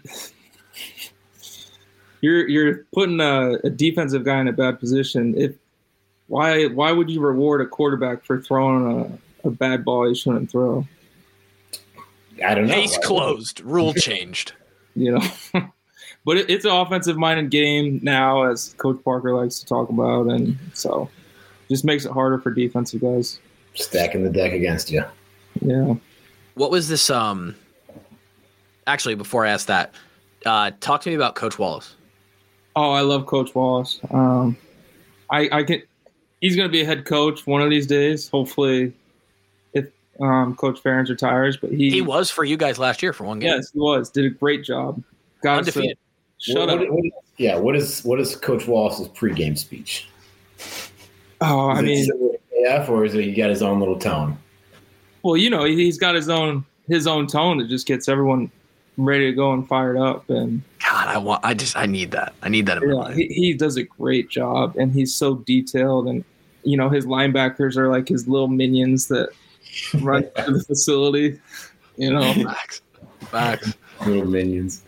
you're putting a defensive guy in a bad position. Why would you reward a quarterback for throwing a bad ball he shouldn't throw? I don't know. Case closed. Rule changed. But it's an offensive-minded game now, as Coach Parker likes to talk about, and so just makes it harder for defensive guys. Stacking the deck against you. Yeah. What was this? Actually, before I ask that, talk to me about Coach Wallace. Oh, I love Coach Wallace. He's going to be a head coach one of these days, hopefully, if Coach Ferentz retires. But he was for you guys last year for one game. Yes, he was. Did a great job. Got undefeated. Shut up. What is Coach Wallace's pregame speech? Oh, I mean, or is it he got his own little tone? Well, he's got his own tone that just gets everyone ready to go and fired up. And God, I need that. I need that in my life. He does a great job, and he's so detailed. And his linebackers are like his little minions that run through the facility. Facts. Little minions.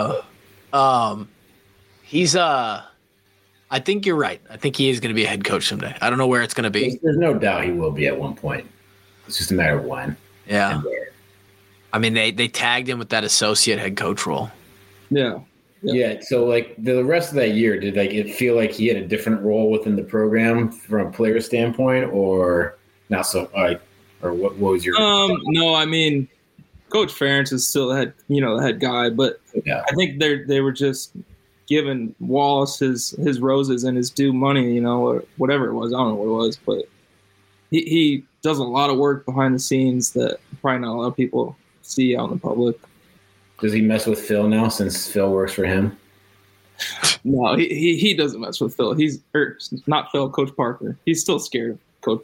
He's I think you're right. I think he is going to be a head coach someday. I don't know where it's going to be. There's no doubt he will be at one point. It's just a matter of when. Yeah. I mean, they tagged him with that associate head coach role. Yeah. So the rest of that year, did it feel like he had a different role within the program from a player standpoint, or not so? Or what was your? No, I mean, Coach Ferentz is still the head guy, but yeah. I think they were just giving Wallace his roses and his due money, or whatever it was. I don't know what it was, but he does a lot of work behind the scenes that probably not a lot of people see out in the public. Does he mess with Phil now since Phil works for him? No, he doesn't mess with Phil. Not Phil, Coach Parker. He's still scared of Coach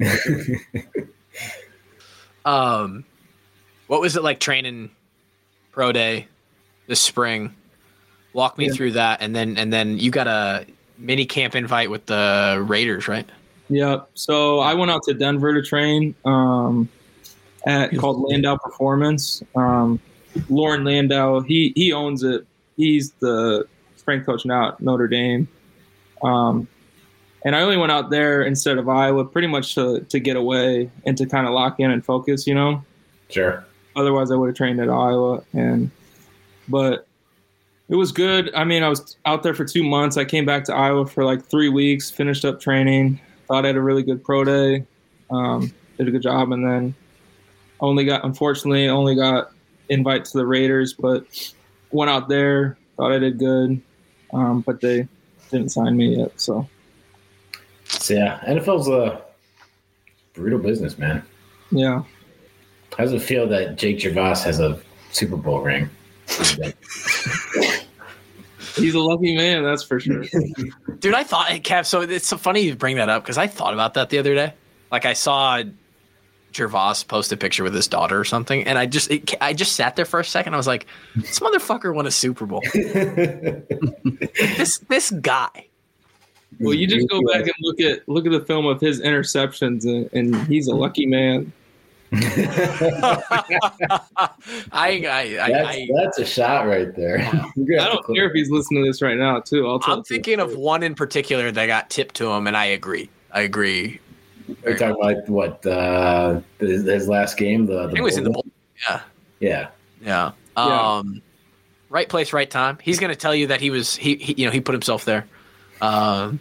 Parker. What was it like training pro day this spring? Walk me through that, and then you got a mini camp invite with the Raiders, right? Yeah. So I went out to Denver to train called Landau Performance. Lauren Landau, he owns it. He's the strength coach now at Notre Dame. And I only went out there instead of Iowa pretty much to get away and to kind of lock in and focus, you know? Sure. Otherwise, I would have trained at Iowa. But it was good. I mean, I was out there for 2 months. I came back to Iowa for like 3 weeks, finished up training, thought I had a really good pro day, did a good job, and then unfortunately only got invite to the Raiders, but went out there, thought I did good, but they didn't sign me yet. So yeah, NFL's a brutal business, man. Yeah. How does it feel that Jake Gervais has a Super Bowl ring? He's a lucky man, that's for sure. Dude, I thought, Kev, so it's so funny you bring that up because I thought about that the other day. Like I saw Gervais post a picture with his daughter or something, and I just sat there for a second. I was like, this motherfucker won a Super Bowl. this guy. Well, you just go back and look at the film of his interceptions, and he's a lucky man. That's a shot right there. I don't care if he's listening to this right now, too. I'm thinking of one in particular that got tipped to him, and I agree. We're talking about what his last game. It was in the bowl. Yeah. Right place, right time. He's going to tell you that he put himself there. No,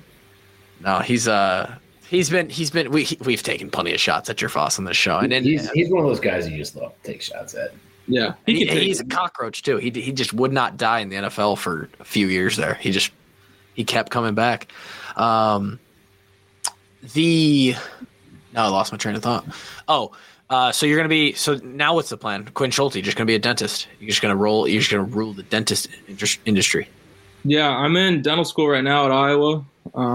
we've taken plenty of shots at Gervais on this show, and he's one of those guys you just love to take shots at. Yeah, he's a cockroach too. He just would not die in the NFL for a few years there. He kept coming back. I lost my train of thought. So you're gonna be. So now what's the plan? Quinn Schulte, just gonna be a dentist. You're just gonna rule the dentist industry. Yeah, I'm in dental school right now at Iowa.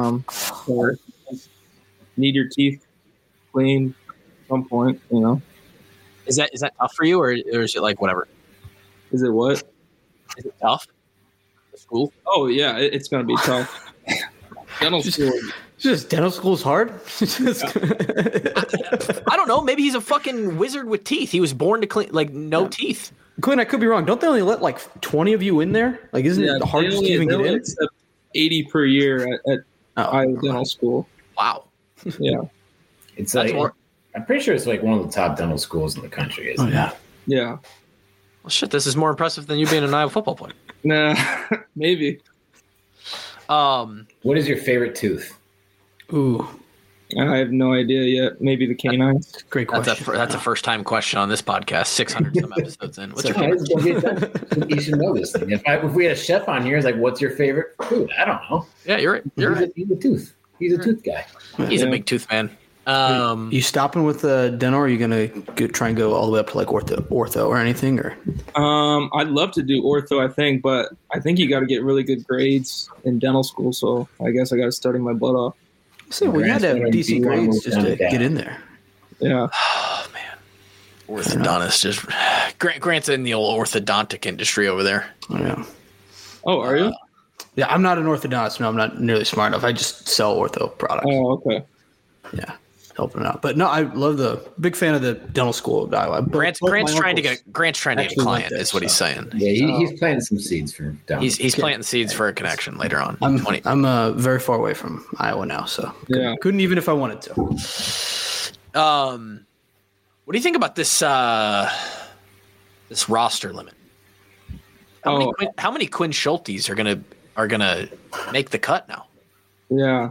Need your teeth cleaned at some point, you know. Is that tough for you, or is it like whatever? Is it what? Is it tough? The school? Oh yeah, it's gonna be tough. Dental school. Just dental school's hard. I don't know. Maybe he's a fucking wizard with teeth. He was born to clean, like no teeth. Quinn, I could be wrong. Don't they only let like 20 of you in there? Like, isn't it hard to even get in? 80 per year at Iowa Dental School. Wow. Yeah. It's like I'm pretty sure it's like one of the top dental schools in the country. Isn't it? Yeah. Well, shit. This is more impressive than you being an Iowa football player. Nah, maybe. What is your favorite tooth? Ooh. I have no idea yet. Maybe the canines. Great question. That's a first time question on this podcast. 600 some episodes in. What's your favorite? You should know this thing. If we had a chef on here, it's like, what's your favorite food? I don't know. Yeah, you're right. He's a tooth. He's a tooth guy. He's a big tooth man. You stopping with dental, or are you gonna try and go all the way up to like ortho or anything? Or I'd love to do ortho, I think, but I think you got to get really good grades in dental school. So I guess I got to study my butt off. So we had to have decent grades just to get in there. Yeah. Oh man, orthodontist just Grant's in the old orthodontic industry over there. Yeah. Oh, are you? Yeah, I'm not an orthodontist. No, I'm not nearly smart enough. I just sell ortho products. Oh, okay. Yeah, helping out. But no, I love big fan of the dental school of Iowa. Grant's trying to get a client. Is what he's saying. Yeah, he's planting some seeds for down. He's planting seeds for a connection later on. I'm very far away from Iowa now, so couldn't even if I wanted to. What do you think about this this roster limit? How many Quinn Schultes are gonna make the cut now? Yeah.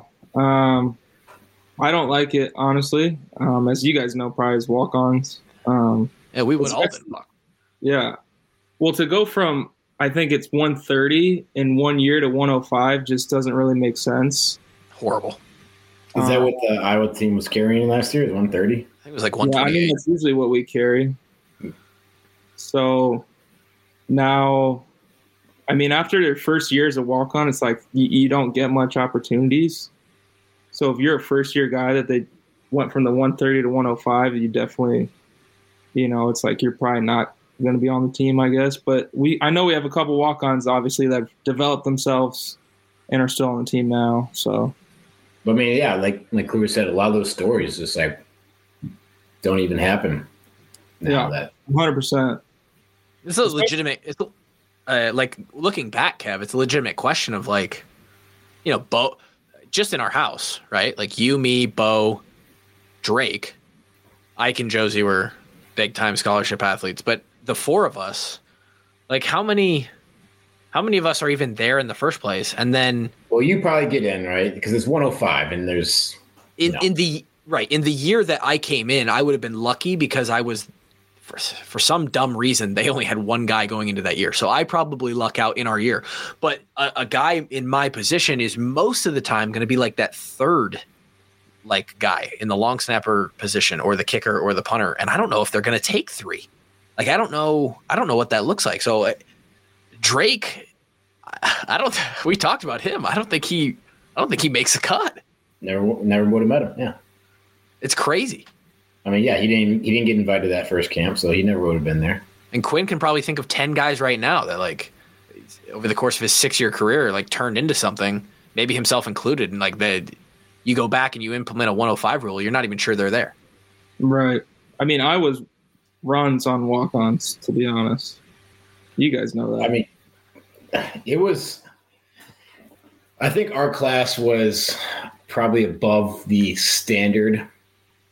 I don't like it, honestly. As you guys know, probably as walk-ons. Yeah, we would all been walk. Yeah. Well, to go from, I think it's 130 in 1 year to 105 just doesn't really make sense. Horrible. Is that what the Iowa team was carrying last year? Is 130? I think it was like Yeah, 128. that's usually what we carry. So now, after their first year as a walk-on, it's like you don't get much opportunities. So if you're a first-year guy that they went from the 130 to 105, you definitely, it's like you're probably not going to be on the team, I guess. But I know we have a couple walk-ons, obviously, that have developed themselves and are still on the team now. So, but like Kluber said, a lot of those stories just like don't even happen now. Yeah, 100%. This is a legitimate. It's like looking back, Kev. It's a legitimate question of like, Bo, just in our house, right? Like you, me, Bo, Drake, Ike, and Josie were big time scholarship athletes, but the four of us, like how many of us are even there in the first place? And then, well, you probably get in, right? Because it's 105, and there's in the year that I came in, I would have been lucky because I was. For some dumb reason, they only had one guy going into that year. So I probably luck out in our year. But a guy in my position is most of the time going to be like that third like guy in the long snapper position or the kicker or the punter. And I don't know if they're going to take three. Like, I don't know what that looks like. So Drake, we talked about him. I don't think he makes a cut. Never would have met him. Yeah. It's crazy. He didn't get invited to that first camp, so he never would have been there. And Quinn can probably think of 10 guys right now that, like, over the course of his 6-year career, like, turned into something, maybe himself included. And, like, you go back and you implement a 105 rule, you're not even sure they're there. Right. I was runs on walk-ons, to be honest. You guys know that. It was – I think our class was probably above the standard –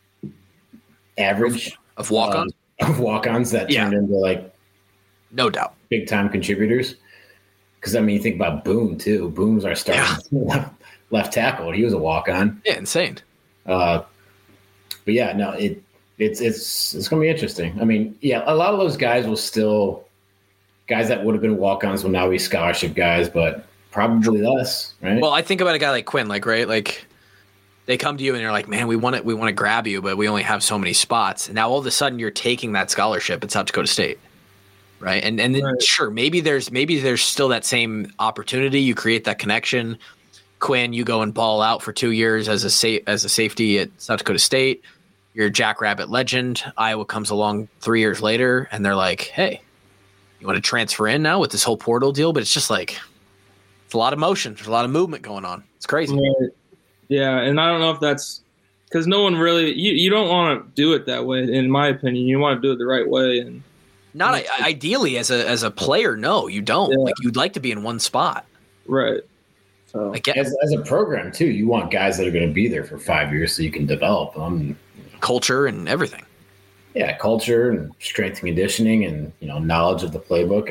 average of walk-ons that turned into like no doubt big time contributors. Because you think about Boone too. Boone's our starting left tackle. He was a walk-on. Yeah, insane. But yeah, no, it's gonna be interesting. A lot of those guys will still guys that would have been walk-ons will now be scholarship guys, but probably less, right? Well, I think about a guy like Quinn, like they come to you and you're like, man, we want to grab you, but we only have so many spots. And now all of a sudden you're taking that scholarship at South Dakota State, right? And then right. Sure, maybe there's still that same opportunity. You create that connection. Quinn, you go and ball out for 2 years as a safety at South Dakota State. You're a Jackrabbit legend. Iowa comes along 3 years later, and they're like, hey, you want to transfer in now with this whole portal deal? But it's just like it's a lot of motion. There's a lot of movement going on. It's crazy. Right. Yeah, and I don't know if that's because no one really you don't want to do it that way. In my opinion, you want to do it the right way, and not ideally as a player. No, you don't. Yeah. Like you'd like to be in one spot, right? So as a program too, you want guys that are going to be there for 5 years so you can develop them, culture and everything. Yeah, culture and strength and conditioning, and knowledge of the playbook.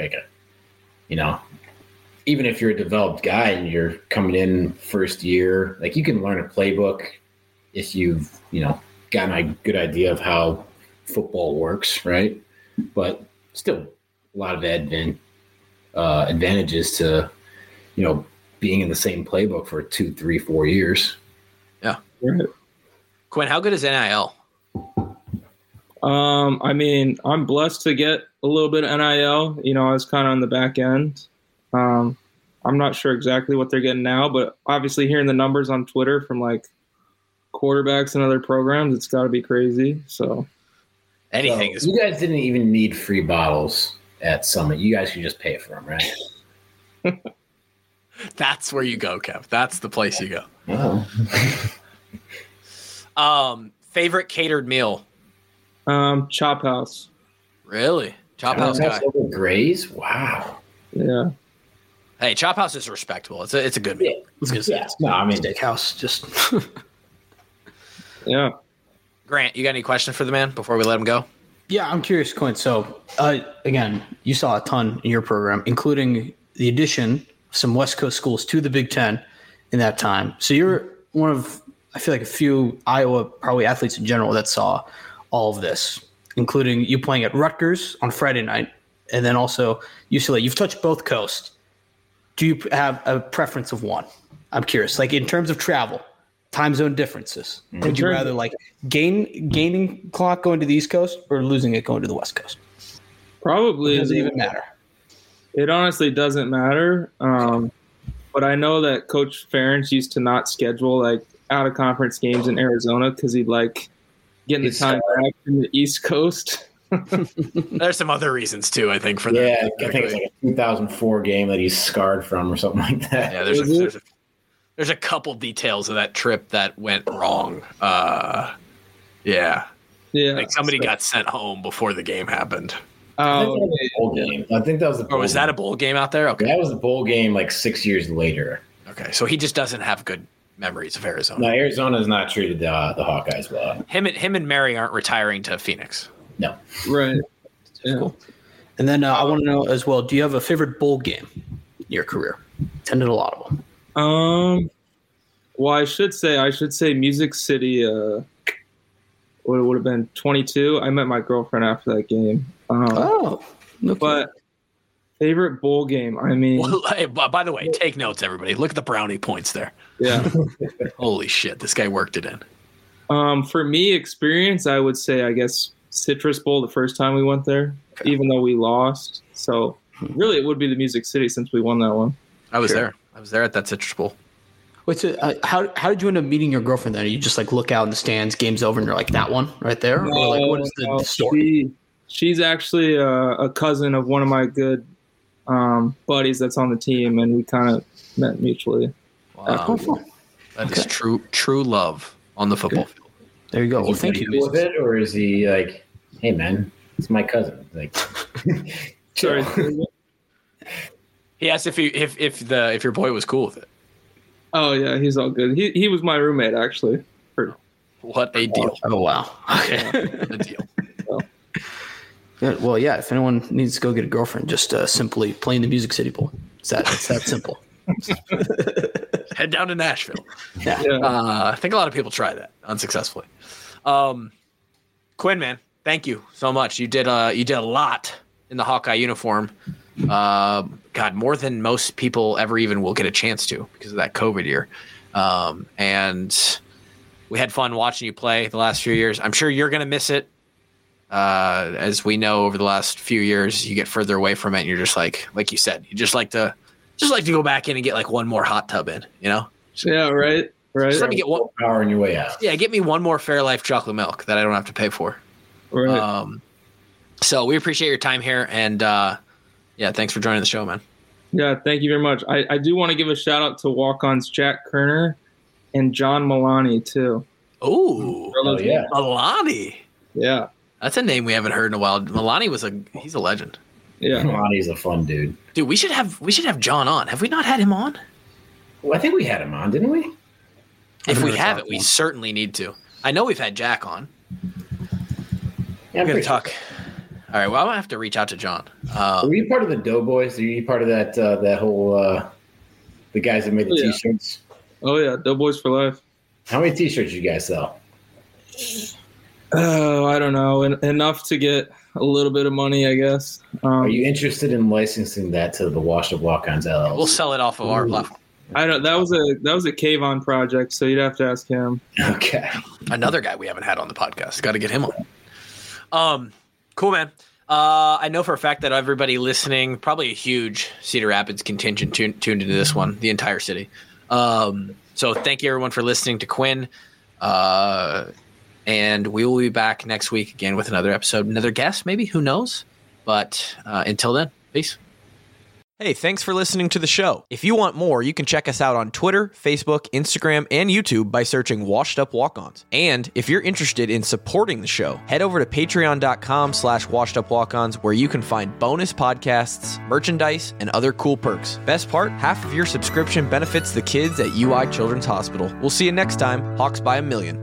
Even if you're a developed guy and you're coming in first year, like you can learn a playbook if you've, gotten a good idea of how football works, right? But still a lot of advantages to, being in the same playbook for 2, 3, 4 years. Yeah. Right. Quinn, how good is NIL? I'm blessed to get a little bit of NIL. I was kind of on the back end. I'm not sure exactly what they're getting now, but obviously hearing the numbers on Twitter from like quarterbacks and other programs, it's got to be crazy. So anything is. You guys didn't even need free bottles at Summit. You guys could just pay for them, right? That's where you go, Kev. That's the place you go. Oh. Favorite catered meal? Chop House. Really? Chop House guy. Over Graze? Wow. Yeah. Hey, Chop House is respectable. It's a good meal. Yeah. No, Steakhouse just. Yeah. Grant, you got any questions for the man before we let him go? Yeah, I'm curious, Quinn. So, again, you saw a ton in your program, including the addition of some West Coast schools to the Big Ten in that time. So you're one of, I feel like, a few Iowa probably athletes in general that saw all of this, including you playing at Rutgers on Friday night, and then also UCLA. You've touched both coasts. Do you have a preference of one? I'm curious. Like in terms of travel, time zone differences. Would you rather like gaining clock going to the East Coast or losing it going to the West Coast? Probably. It doesn't even matter. It honestly doesn't matter. But I know that Coach Ferentz used to not schedule like out of conference games in Arizona because he'd like getting the time back from the East Coast. There's some other reasons too, I think, for that. Yeah, I think it's like a 2004 game that he's scarred from or something like that. Yeah, there's a couple details of that trip that went wrong. Yeah. Like somebody got sent home before the game happened. Oh, bowl game. I think that was the bowl was that a bowl game out there? Okay. That was a bowl game like 6 years later. Okay, so he just doesn't have good memories of Arizona. No, Arizona's not treated the Hawkeyes well. Him and Mary aren't retiring to Phoenix. No. Right. Yeah. Cool. And then I want to know as well, do you have a favorite bowl game in your career? Attended a lot of them. Well, I should say Music City, what it would have been 22. I met my girlfriend after that game. But favorite bowl game, I mean. Well, hey, by the way, take notes, everybody. Look at the brownie points there. Yeah. Holy shit, this guy worked it in. For me, experience, I would say, I guess, Citrus Bowl the first time we went there, even though we lost. So really, it would be the Music City since we won that one. I was there. I was there at that Citrus Bowl. Wait, so how did you end up meeting your girlfriend then? You just like look out in the stands, game's over, and you're like, that one right there? No, or like, what is the story? She's actually a cousin of one of my good buddies that's on the team, and we kind of met mutually. Wow. That is true love on the football field. There you go. Well, thank you. Cool with it, or is he like, hey man, it's my cousin? Like, sorry. He asked if your boy was cool with it. Oh yeah, he's all good. He was my roommate actually. What a deal! Oh wow. Okay. A deal. Good. Well, yeah. If anyone needs to go get a girlfriend, just simply play in the Music City Bowl. It's that simple. Head down to Nashville. Yeah. I think a lot of people try that unsuccessfully. Quinn, man, thank you so much. You did a lot in the Hawkeye uniform. God, more than most people ever even will get a chance to because of that COVID year. And we had fun watching you play the last few years. I'm sure you're going to miss it. As we know, over the last few years, you get further away from it, and you're just like you said, you just like to go back in and get like one more hot tub in, you know? Yeah, right. Just let me get one hour on your way out. Yeah, get me one more Fairlife chocolate milk that I don't have to pay for. Right. So we appreciate your time here, and yeah, thanks for joining the show, man. Yeah, thank you very much. I do want to give a shout out to walk-ons Jack Kerner and John Milani too. Oh yeah, Milani. Yeah. That's a name we haven't heard in a while. Milani he's a legend. Yeah. Milani's a fun dude. Dude, we should have John on. Have we not had him on? Well, I think we had him on, didn't we? If we haven't, we certainly need to. I know we've had Jack on. Yeah, I'm going to talk. All right, well, I'm going to have to reach out to John. Were you part of the Doughboys? Were you part of that whole the guys that made the T-shirts? Oh, yeah, Doughboys for life. How many T-shirts did you guys sell? Oh, I don't know. Enough to get a little bit of money, I guess. Are you interested in licensing that to the Washed Up Walk-Ons LLC? We'll sell it off of our platform. I don't. That was a Kayvon project, so you'd have to ask him. Okay. Another guy we haven't had on the podcast. Got to get him on. Cool, man. I know for a fact that everybody listening, probably a huge Cedar Rapids contingent tuned into this one, the entire city. So thank you everyone for listening to Quinn. And we will be back next week again with another episode, another guest, maybe, who knows? But until then, peace. Hey, thanks for listening to the show. If you want more, you can check us out on Twitter, Facebook, Instagram, and YouTube by searching Washed Up Walk-Ons. And if you're interested in supporting the show, head over to patreon.com/washedupwalk-ons where you can find bonus podcasts, merchandise, and other cool perks. Best part, half of your subscription benefits the kids at UI Children's Hospital. We'll see you next time. Hawks by a million.